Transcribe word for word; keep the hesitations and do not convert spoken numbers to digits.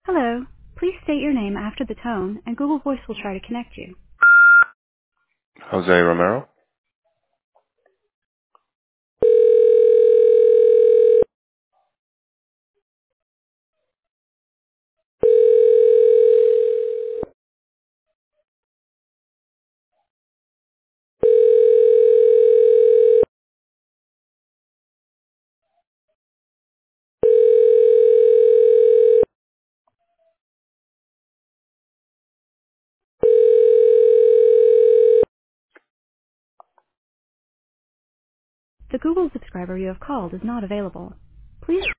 Hello. Please state your name after the tone, and Google Voice will try to connect you. Jose Romero. The Google subscriber you have called is not available. Please